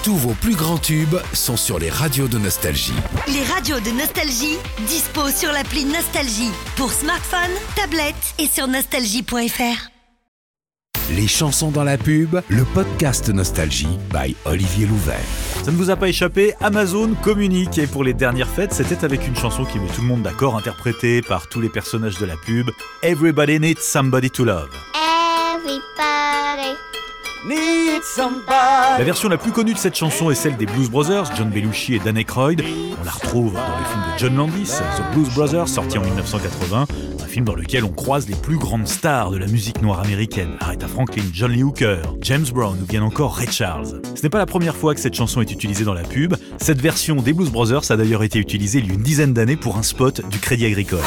Tous vos plus grands tubes sont sur les radios de Nostalgie. Les radios de Nostalgie, dispo sur l'appli Nostalgie pour smartphone, tablette et sur nostalgie.fr. Les chansons dans la pub, le podcast Nostalgie by Olivier Louvet. Ça ne vous a pas échappé, Amazon communique et pour les dernières fêtes, c'était avec une chanson qui met tout le monde d'accord, interprétée par tous les personnages de la pub, Everybody Needs Somebody to Love. Everybody Need somebody. La version la plus connue de cette chanson est celle des Blues Brothers, John Belushi et Dan Aykroyd. On la retrouve dans le film de John Landis, The Blues Brothers, sorti en 1980, un film dans lequel on croise les plus grandes stars de la musique noire américaine, Aretha Franklin, John Lee Hooker, James Brown ou bien encore Ray Charles. Ce n'est pas la première fois que cette chanson est utilisée dans la pub. Cette version des Blues Brothers a d'ailleurs été utilisée il y a une dizaine d'années pour un spot du Crédit Agricole.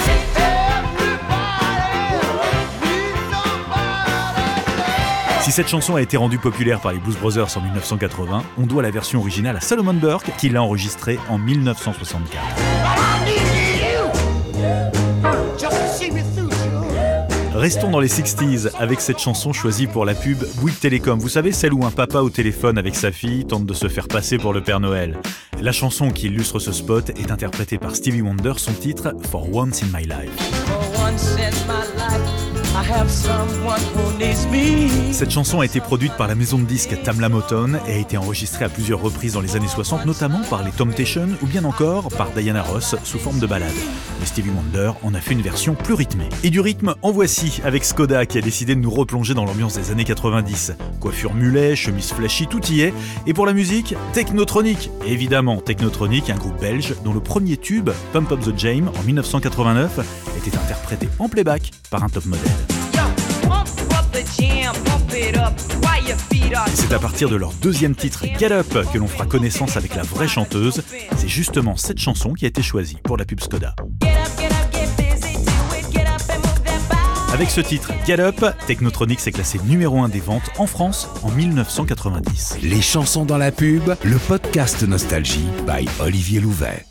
Si cette chanson a été rendue populaire par les Blues Brothers en 1980, on doit la version originale à Solomon Burke, qui l'a enregistrée en 1964. Restons dans les 60s avec cette chanson choisie pour la pub Bouygues Télécom. Vous savez, celle où un papa au téléphone avec sa fille tente de se faire passer pour le Père Noël. La chanson qui illustre ce spot est interprétée par Stevie Wonder, son titre For Once in My Life. Cette chanson a été produite par la maison de disques Tamla Motown et a été enregistrée à plusieurs reprises dans les années 60, notamment par les Temptations ou bien encore par Diana Ross sous forme de ballade. Mais Stevie Wonder en a fait une version plus rythmée. Et du rythme, en voici avec Skoda qui a décidé de nous replonger dans l'ambiance des années 90. Coiffure mulet, chemise flashy, tout y est. Et pour la musique, Technotronic. Évidemment, Technotronic, un groupe belge dont le premier tube, Pump Up the Jam, en 1989, était interprété en playback par un top model. C'est à partir de leur deuxième titre, Get Up, que l'on fera connaissance avec la vraie chanteuse. C'est justement cette chanson qui a été choisie pour la pub Skoda. Avec ce titre, Get Up, Technotronic s'est classé numéro 1 des ventes en France en 1990. Les chansons dans la pub, le podcast Nostalgie by Olivier Louvet.